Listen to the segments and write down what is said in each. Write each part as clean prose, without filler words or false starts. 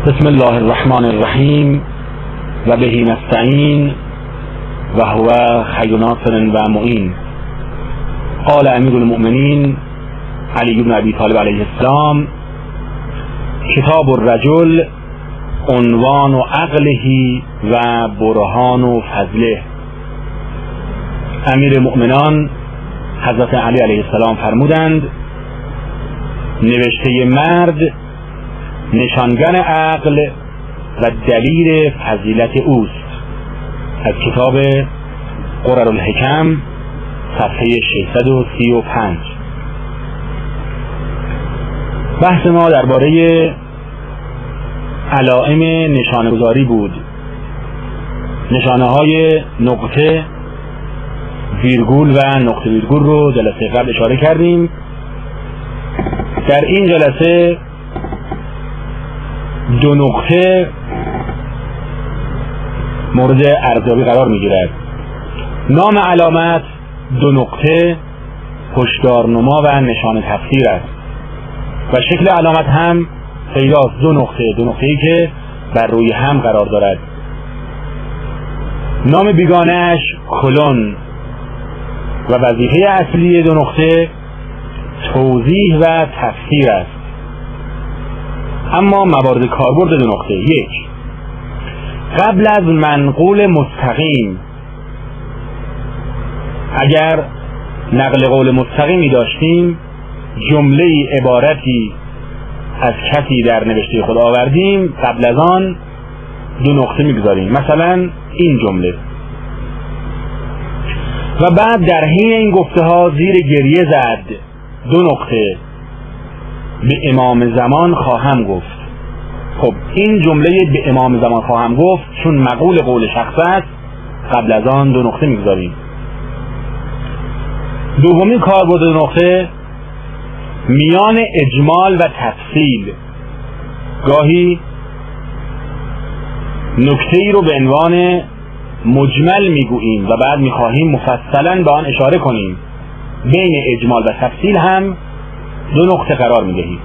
بسم الله الرحمن الرحیم و به نستعین و هو خیر ناصر و معین. قال امیر المؤمنین علی بن ابی طالب علیه السلام: کتاب الرجل عنوان و عقله و برهان و فضله. امیر المؤمنان حضرت علی علیه السلام فرمودند: نوشته مرد نشانگر عقل و دلیل فضیلت اوست. از کتاب قرر الحکم صفحه 635. بحث ما درباره علائم نشانه‌گذاری بود. نشانه های نقطه، ویرگول و نقطه ویرگول رو جلسه قبل اشاره کردیم. در این جلسه دو نقطه مورد ارزیابی قرار میگیرد. نام علامت دو نقطه، هشدارنما و نشان تفسیر است و شکل علامت هم پیداست. دو نقطه‌ای که بر روی هم قرار دارد. نام بیگانه‌اش کلون و وظیفه اصلی دو نقطه توضیح و تفسیر است. اما موارد کاربرد دو نقطه: 1. قبل از منقول مستقیم، اگر نقل قول مستقیمی داشتیم، جمله عبارتی از کسی در نوشته خود آوردیم، قبل از آن دو نقطه میگذاریم. مثلا این جمله: و بعد در حین این گفته ها زیر گریه زد دو نقطه به امام زمان خواهم گفت. خب این جمله به امام زمان خواهم گفت چون مقول قول شخص است، قبل از آن دو نقطه میگذاریم. دومین کاربرد دو نقطه میان اجمال و تفصیل. گاهی نکته ای رو به عنوان مجمل میگوییم و بعد میخواهیم مفصلا به آن اشاره کنیم. بین اجمال و تفصیل هم دو نقطه قرار میدهیم.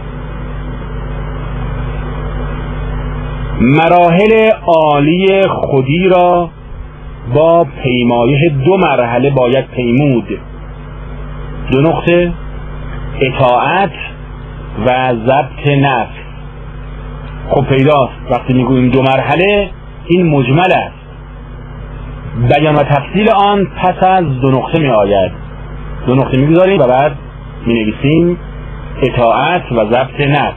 مراحل عالی خودی را با پیمایش دو مرحله باید پیمود. دو نقطه: اطاعت و ضبط نفس. خب پیداست وقتی میگوییم دو مرحله، این مجمل است. بیان و تفصیل آن پس از دو نقطه می آید. دو نقطه میگذاریم و بعد می نویسیم اطاعت و ضبط نفس.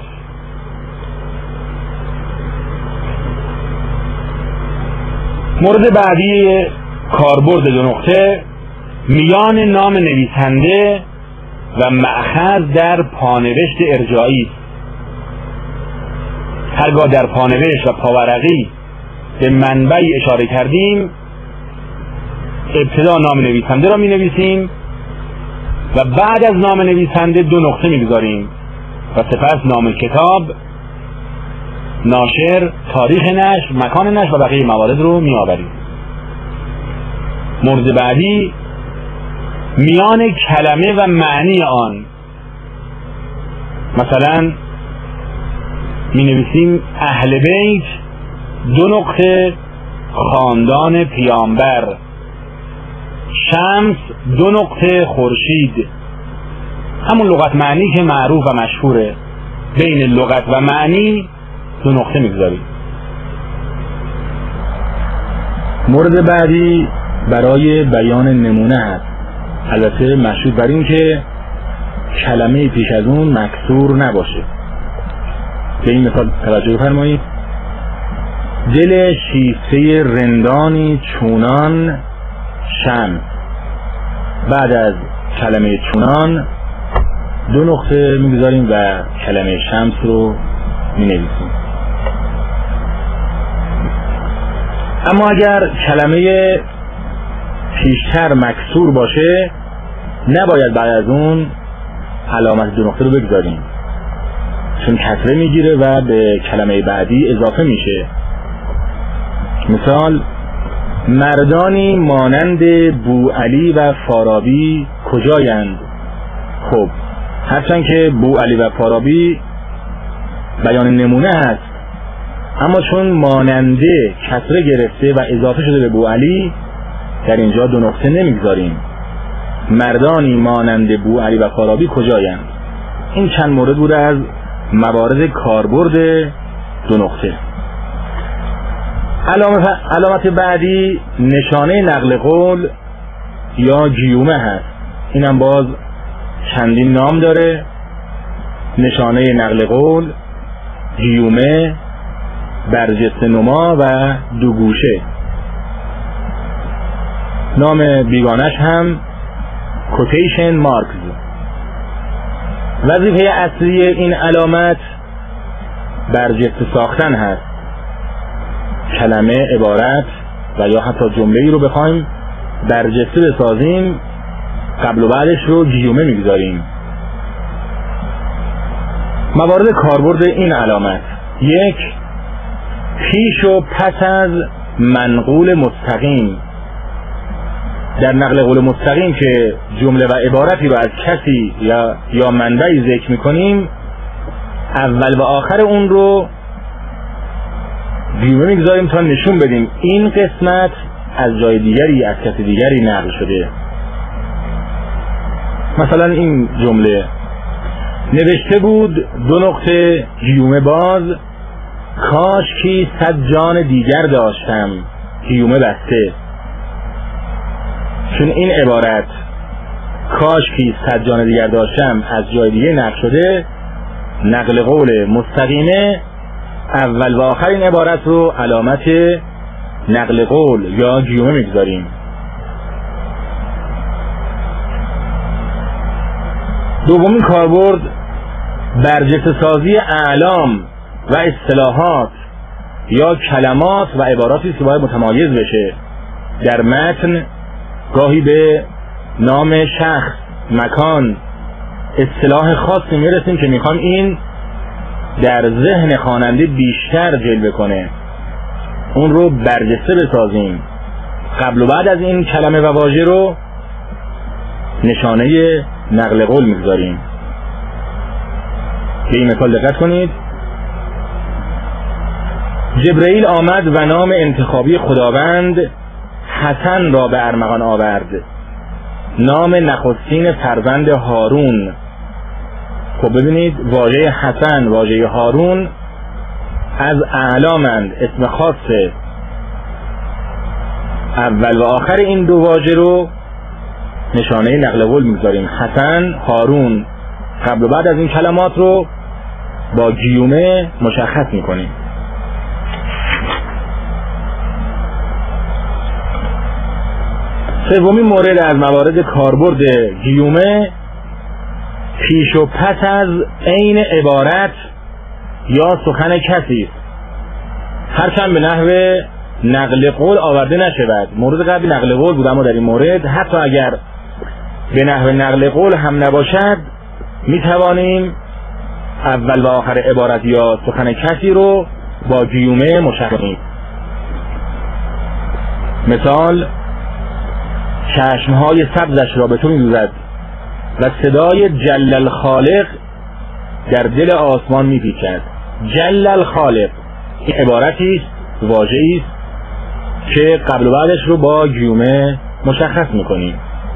مورد بعدی کاربرد دو نقطه میان نام نویسنده و مأخذ در پانوشت ارجاعی است. هرگاه در پانوشت و پاورقی به منبعی اشاره کردیم، ابتدا نام نویسنده را می نویسیم و بعد از نام نویسنده دو نقطه میگذاریم و سپس نام کتاب، ناشر، تاریخ نشر، مکان نشر و بقیه موارد رو میآوریم. مورد بعدی میان کلمه و معنی آن. مثلا می نویسیم اهل بیت دو نقطه خاندان پیامبر، شمس دو نقطه خورشید. همون لغت معنی که معروف و مشهوره. بین لغت و معنی دو نقطه میگذاریم. مورد بعدی برای بیان نمونه هست، البته مشروط بر این که کلمه پیش از اون مکسور نباشه. به این مثال توجه فرمایید: دل شیفته رندانی چونان شمس. بعد از کلمه چونان دو نقطه میگذاریم و کلمه شمس رو مینویسیم. اما اگر کلمه پیشتر مکسور باشه، نباید بعد از اون علامت دو نقطه رو بگذاریم، چون کسره میگیره و به کلمه بعدی اضافه میشه. مثال: مردانی مانند بوعلی و فارابی کجایند؟ خب هرچند که بوعلی و فارابی بیان نمونه هست، اما چون ماننده کسره گرفته و اضافه شده به بوعلی، در اینجا 2 نقطه نمیگذاریم. مردانی مانند بوعلی و فارابی کجایند؟ این چند مورد بوده از موارد کاربرد 2 نقطه. علامت بعدی نشانه نقل قول یا گیومه هست. اینم باز چندین نام داره: نشانه نقل قول، گیومه، برجسته نما و 2 گوشه. نام بیگانش هم کوتیشن مارکز. وظیفه اصلی این علامت برجسته ساختن هست. کلمه، عبارت و یا حتی جمله‌ای رو بخوایم برجسته بسازیم، قبل و بعدش رو گیومه میگذاریم. موارد کاربرد این علامت: 1. پیش و پس از منقول مستقیم. در نقل قول مستقیم که جمله و عبارتی رو از کسی یا منبعی ذکر میکنیم، اول و آخر اون رو گیومه میگذاریم تا نشون بدیم این قسمت از جای دیگری، از کسی دیگری نقل شده. مثلا این جمله نوشته بود 2 نقطه گیومه باز، کاش کی 100 جان دیگر داشتم، گیومه بسته. چون این عبارت کاش کی 100 جان دیگر داشتم از جای دیگه نقل شده، نقل قول مستقیمه اول و آخر این عبارت رو علامت نقل قول یا گیومه میگذاریم. دومین کاربرد برجسته سازی اعلام و اصطلاحات یا کلمات و عباراتی که باید متمایز بشه. در متن گاهی به نام شخص، مکان، اصطلاح خاصی میرسیم که میخوام این در ذهن خواننده بیشتر جلوه کنه، اون رو برجسته بسازیم. قبل و بعد از این کلمه و واژه رو نشانه نقل قول میگذاریم. به این مثال دقت کنید: جبرئیل آمد و نام انتخابی خداوند حسن را به ارمغان آورد، نام نخستین فرزند هارون. خب ببینید واژه حسن، واژه هارون از اعلامند، اسم خاصه. اول و آخر این 2 واژه رو نشانه نقل قول میگذاریم. حسن، هارون، قبل و بعد از این کلمات رو با گیومه مشخص میکنیم. سومین مورد از موارد کاربرد گیومه پیش و پس از عین عبارت یا سخن کسی است، هرچند به نحو نقل قول آورده نشود. مورد قبلی نقل قول بود، اما در این مورد حتی اگر به نحو نقل قول هم نباشد میتوانیم اول و آخر عبارت یا سخن کسی رو با گیومه مشخص کنیم. مثال: چشمهای سبزش را به تو می‌دوزد و صدای جل الخالق در دل آسمان می‌پیچد. جل الخالق این عبارتی است، واژه‌ای است که قبل و بعدش رو با گیومه مشخص می‌کنیم.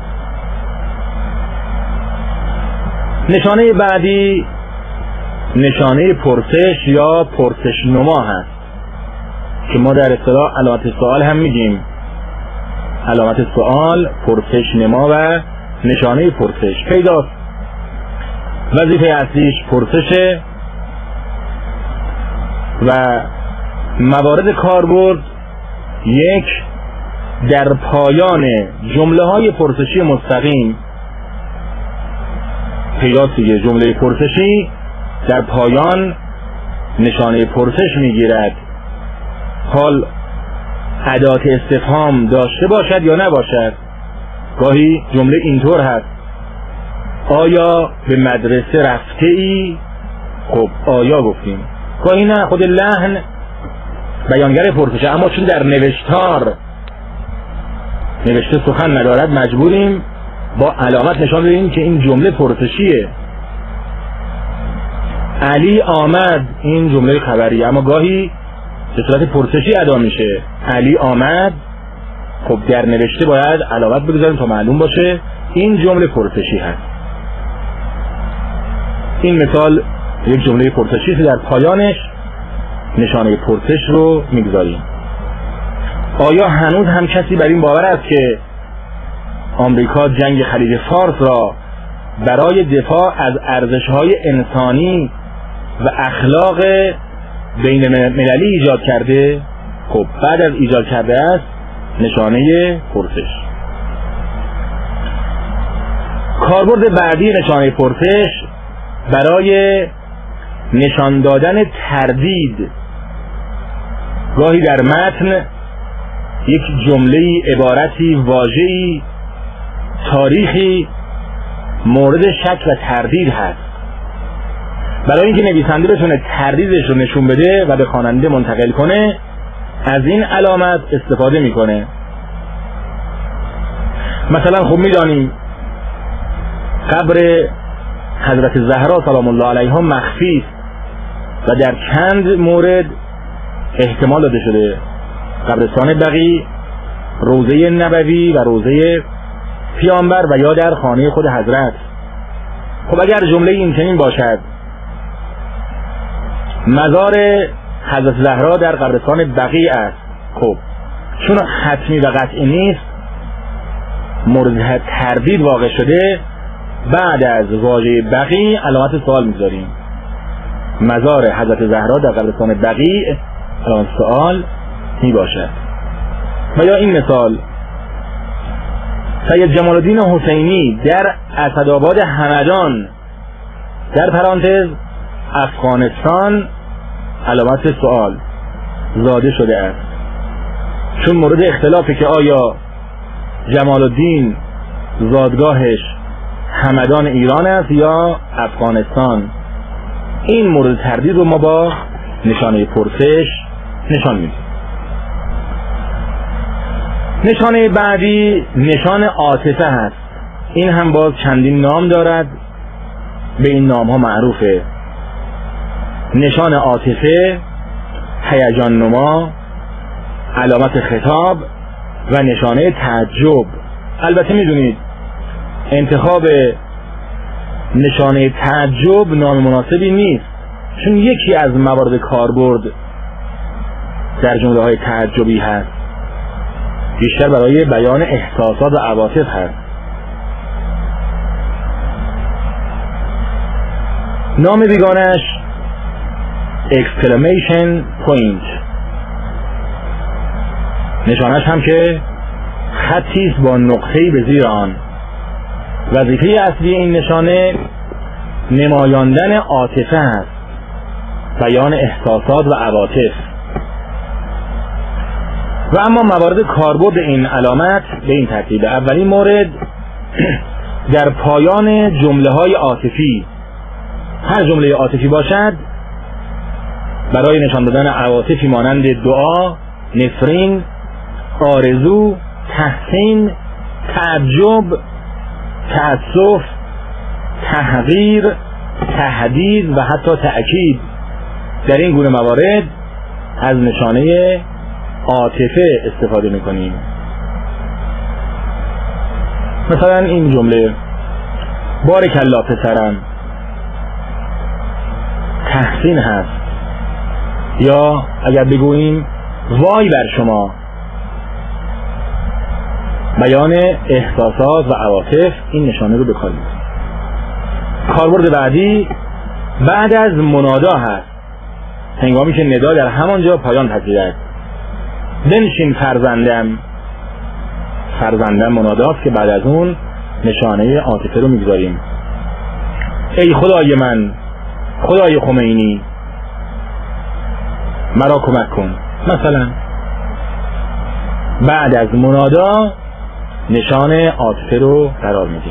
نشانه بعدی نشانه پرسش یا پرسش نما هست که ما در اصطلاح علامت سوال هم میگیم. علامت سوال، پرسش نما و نشانه پرسش پیداست. وظیفه اصلیش پرسشه و موارد کاربرد: 1. در پایان جمله های پرسشی مستقیم پیداست دیگه. جمله پرسشی در پایان نشانه پرسش میگیرد، حال ادات استفهام داشته باشد یا نباشد. گاهی جمله اینطور هست: آیا به مدرسه رفته ای؟ خب آیا گفتیم. گاهی نه، خود لحن بیانگر پرسشه، اما چون در نوشته سخن ندارد مجبوریم با علامت نشان بدیم که این جمله پرسشیه. علی آمد، این جمله خبریه، اما گاهی به صورت پرسشی ادا میشه. علی آمد. خب در نوشته باید علامت بگذاریم تا معلوم باشه این جمله پرسشی هست. این مثال یک جمله پرسشی است، در پایانش نشانه پرسش رو میگذاریم. آیا هنوز هم کسی بر این باور است که آمریکا جنگ خلیج فارس را برای دفاع از ارزش‌های انسانی و اخلاق بین المللی ایجاد کرده؟ خب بعد از ایجاد کرده است نشانه پرسش. کاربرد بعدی نشانه پرسش برای نشان دادن تردید. گاهی در متن یک جمله، عبارتی، واژه‌ای، تاریخی مورد شک و تردید هست. برای اینکه نویسنده بتونه تردیدش رو نشون بده و به خواننده منتقل کنه از این علامت استفاده میکنه. مثلا خب میدانیم قبر حضرت زهرا سلام الله علیها مخفی است و در چند مورد احتمال داده شده: قبرستان بقیع، روضه نبوی و روضه پیامبر و یا در خانه خود حضرت. خب اگر جمله این چنین باشد مزار حضرت زهرا در قبرستان بقیع است، خب چون حتمی و قطعی نیست مورد تردید واقع شده، بعد از واژه بقیع علامت سوال میذاریم. مزار حضرت زهرا در قبرستان بقیع علامت سوال می باشد. و یا این مثال: سید جمال الدین حسینی در اسدآباد همدان در پرانتز افغانستان علامت سوال زاده شده است، چون مورد اختلافه که آیا جمال الدین زادگاهش همدان ایران است یا افغانستان. این مورد تردید رو ما با نشانه پرسش نشان میدیم. نشانه بعدی نشان عاطفه هست. این هم باز چندین نام دارد، به این نام ها معروفه: نشان عاطفه، هیجان نما، علامت خطاب و نشانه تعجب. البته میدونید انتخاب نشانه تعجب نام مناسبی نیست، چون یکی از موارد کاربرد در جمله های تعجبی هست، بیشتر برای بیان احساسات و عواطف هست. نام بیگانش exclamation point، نشانش هم که خطی است با نقطه‌ای به زیر آن. وظیفه اصلی این نشانه نمایاندن عاطفه است، بیان احساسات و عواطف. و اما موارد کاربرد این علامت به این ترتیب: اولین مورد در پایان جمله های عاطفی، هر جمله عاطفی باشد برای نشان دادن عواطفی مانند دعا، نفرین، آرزو، تحسین، تعجب، تأسف، تحقیر، تهدید و حتی تأکید، در این گونه موارد از نشانه عاطفه استفاده میکنیم. مثلا این جمله: بارک الله پسرم، تحسین هست. یا اگر بگوییم وای بر شما، بیان احساسات و عواطف، این نشانه رو بکاریم. کاربرد بعدی بعد از منادا هست، هنگامی که ندا در همانجا پایان پذیرد. بنشین فرزندم، فرزندم مناداست که بعد از اون نشانه عاطفه رو میگذاریم. ای خدای من، خدای خمینی، مرا کمک کن. مثلا بعد از منادا نشان عاطفه رو قرار میدیم.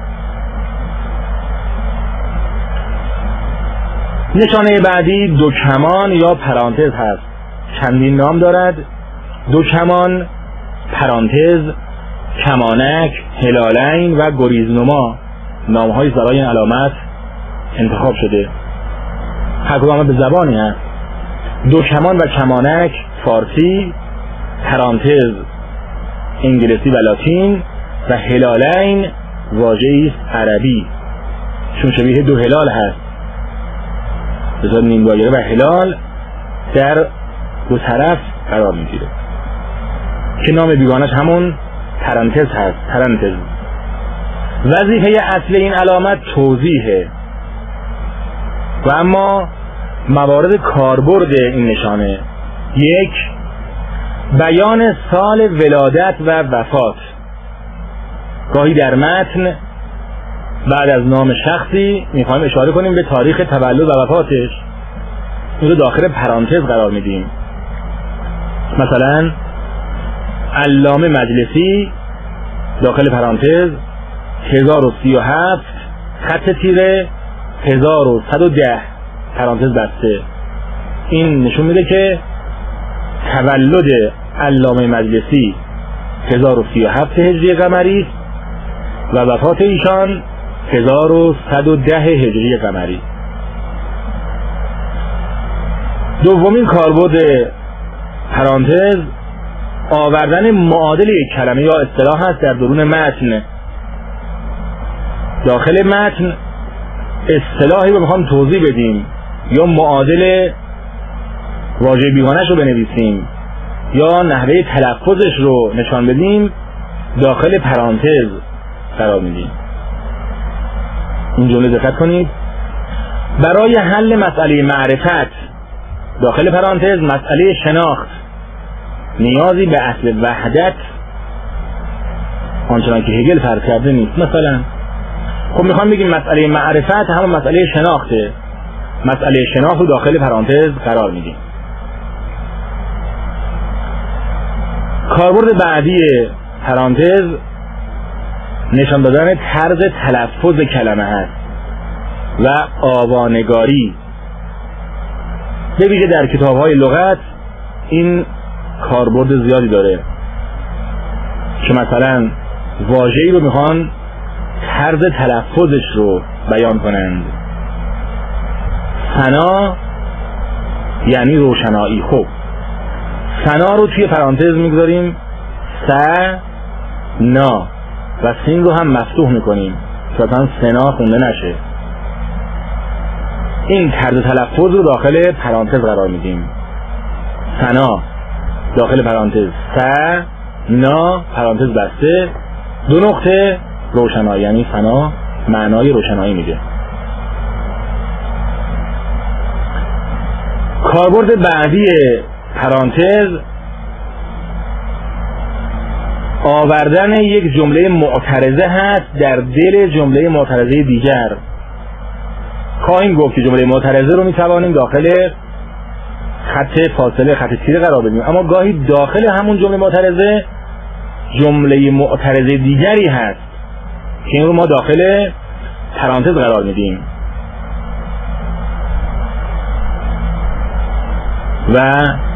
نشانه بعدی دو کمان یا پرانتز هست، چندین نام دارد: دو کمان، پرانتز، کمانک، هلالین و گریزنما. نام‌های برای این علامت انتخاب شده، هر کدام به زبانی هست. دو کمان و کمانک فارسی، پرانتز انگلیسی و لاتین، و هلالین واژه‌ای است عربی، چون شبیه دو هلال هست، بذار نیم دایره و هلال در دو طرف قرار میگیره که نام بیگانش همون پرانتز هست. پرانتز. وظیفه اصلی این علامت توضیحه و اما موارد کاربرد این نشانه: 1. بیان سال ولادت و وفات. گاهی در متن بعد از نام شخصی میخوایم اشاره کنیم به تاریخ تولد و وفاتش، این رو داخل پرانتز قرار میدیم. مثلا علامه مجلسی داخل پرانتز 1037 خط تیره 1110 پرانتز بسته. این نشون میده که تولد علامه مجلسی 1037 هجری قمری و وفات ایشان 1110 هجری قمری. دومین کاربرد پرانتز آوردن معادل یک کلمه یا اصطلاح است در درون متن. داخل متن اصطلاحی رو میخوام توضیح بدیم یا معادل واژه بیگانش رو بنویسیم یا نحوه تلفظش رو نشان بدیم، داخل پرانتز قرار میدیم. این جمله دقت کنید: برای حل مسئله معرفت داخل پرانتز مسئله شناخت نیازی به اصل وحدت آنچنان که هگل فرض کرده نیست. مثلا خب میخوام بگیم مسئله معرفت همون مسئله شناخته، مسئله شناخت رو داخل پرانتز قرار میدیم. کاربرد بعدی پرانتز نشان دادن طرز تلفظ کلمه هست و آوانگاری. به ویژه در کتاب‌های لغت این کاربرد زیادی داره که مثلا واژه‌ای رو میخوان طرز تلفظش رو بیان کنند. فنا یعنی روشنایی. خب فنا رو توی پرانتز میگذاریم نا و سین رو هم مفتوح میکنیم که مثلا سنا خونده نشه. این طرز تلفظ رو داخل پرانتز قرار میدیم. فنا داخل پرانتز، نا پرانتز بسته، دو نقطه روشنایی، یعنی فنا معنای روشنایی میده. کاربرد بعدی پرانتز آوردن یک جمله معترضه هست در دل جمله معترضه دیگر. خواهیم گفت که جمله معترضه رو میتوانیم داخل خط فاصله خط تیره قرار بدیم، اما گاهی داخل همون جمله معترضه جمله معترضه دیگری هست که این رو ما داخل پرانتز قرار میدیم. و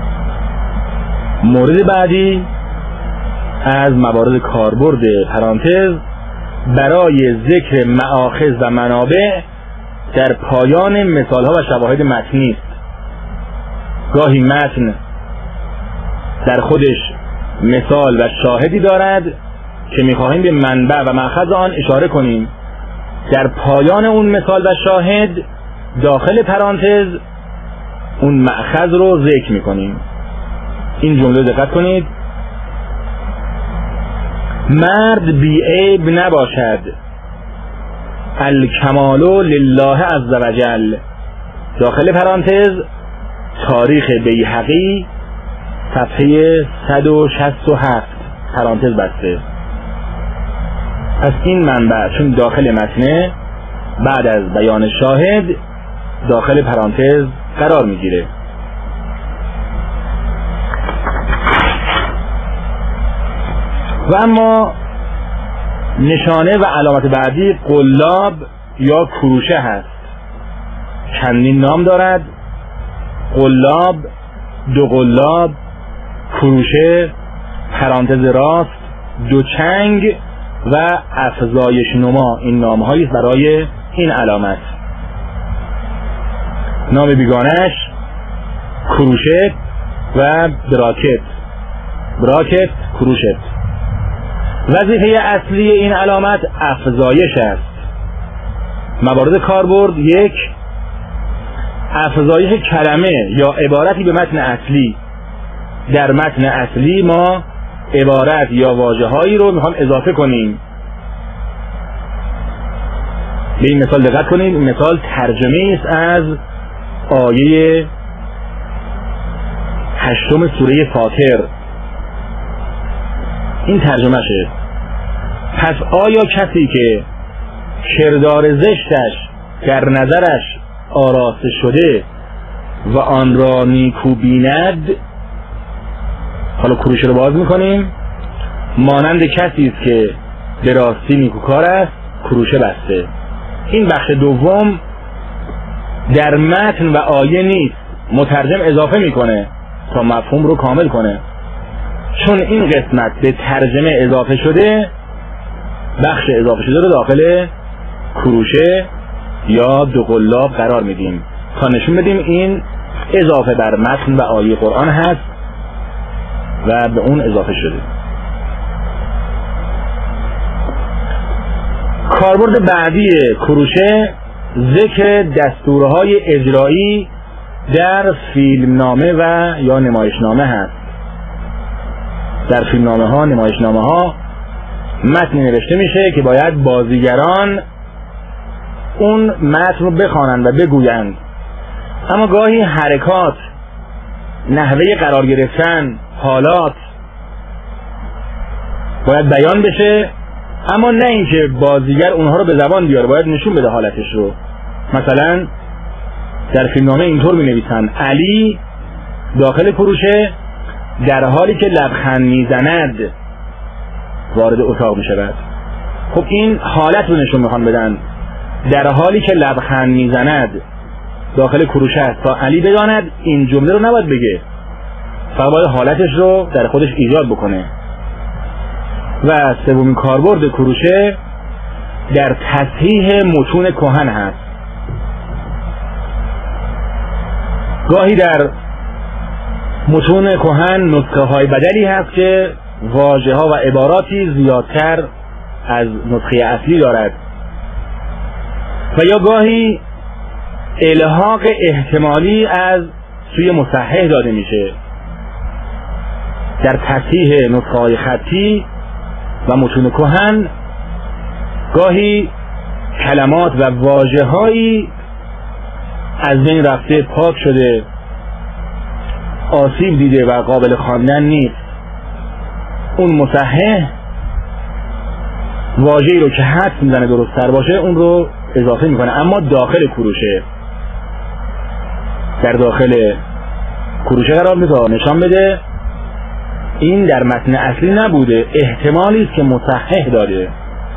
مورد بعدی از موارد کاربرد پرانتز برای ذکر مآخذ و منابع در پایان مثالها و شواهد متنی است. گاهی متن در خودش مثال و شاهدی دارد که میخواهیم به منبع و مأخذ آن اشاره کنیم. در پایان اون مثال و شاهد داخل پرانتز اون مأخذ رو ذکر میکنیم. این جمله دقت کنید: مرد بی‌عیب نباشد، الکمال لله عز وجل. داخل پرانتز تاریخ بیهقی صفحه 167 پرانتز بسته. پس این منبع چون داخل متنه بعد از بیان شاهد داخل پرانتز قرار میگیره. و اما نشانه و علامت بعدی قلاب یا کروشه هست. چندین نام دارد: قلاب، دو قلاب، کروشه، پرانتز راست، دو چنگ و افزایش نما. این نام هایی برای این علامت. نام بیگانش کروشت و براکت کروشت. وظیفه اصلی این علامت افزایش است. موارد کاربرد: 1. افزایش کلمه یا عبارتی به متن اصلی. در متن اصلی ما عبارت یا واژه‌هایی رو میخوام اضافه کنیم. به این مثال دقت کنید. این مثال ترجمه است از آیه 8 سوره فاطر. این ترجمه شه. پس آیا کسی که کردار زشتش در نظرش آراسته شده و آن را نیکو بیند، حالا کروشه رو باز میکنیم، مانند کسی است که به راستی نیکوکار است، کروشه بسته. این بخش دوم در متن و آیه نیست، مترجم اضافه میکنه تا مفهوم رو کامل کنه. چون این قسمت به ترجمه اضافه شده، بخش اضافه شده رو داخل کروشه یا دو قلاب قرار میدیم تا نشون بدیم این اضافه بر متن و آیه قرآن هست و به اون اضافه شده. کاربرد بعدی کروشه ذکر دستورهای اجرایی در فیلمنامه و یا نمایشنامه هست. در فیلمنامه ها، نمایشنامه ها متنی نوشته میشه که باید بازیگران اون متن رو بخوانند و بگویند، اما گاهی حرکات، نحوه قرار گرفتن، حالات باید بیان بشه، اما نه اینکه بازیگر اونها رو به زبان بیاره، باید نشون بده حالتش رو. مثلا در فیلمنامه اینطور می نویسن: علی داخل کروشه در حالی که لبخند میزند وارد اتاق می شود. خب این حالت رو نشون میخوان بدن، در حالی که لبخند میزند داخل کروشه است، تا علی بداند این جمله رو نباید بگه، فقط باید حالتش رو در خودش ایجاد بکنه. و سومین کاربرد کروشه در تصحیح متون کهن هست. گاهی در متون کهن نسخه های بدلی هست که واژه ها و عباراتی زیادتر از نسخه اصلی دارد، و یا گاهی الحاق احتمالی از سوی مصحح داده میشه. در تصحیح نسخه های خطی و متون کهن گاهی کلمات و واژه هایی از بین رفته، پاک شده، آسیب دیده و قابل خواندن نیست. اون مصحح واژه‌ای رو که حدس میزنه درست تر باشه اون رو اضافه میکنه، اما داخل کروشه، در داخل کروشه قرار میده، نشان بده این در متن اصلی نبوده، احتمالی است که مصحح داده.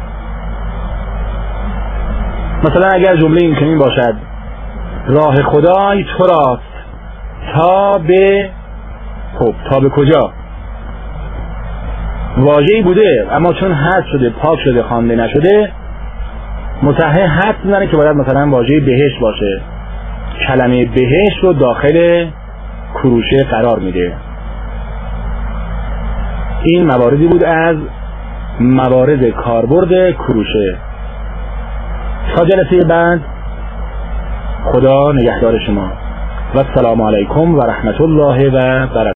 مثلا اگر جمله این چنین باشد: راه خدای تو راست تا به، خب تا به کجا؟ واژه‌ای بوده اما چون حذف شده، پاک شده، خوانده نشده، مصحح حدس میزنه که باید مثلا واژه بهشت باشه، کلمه بهشت رو داخل کروشه قرار میده. این مواردی بود از موارد کاربرد کروشه. تا جلسه بعد، خدا نگهدار شما و السلام علیکم و رحمت الله و برکاته.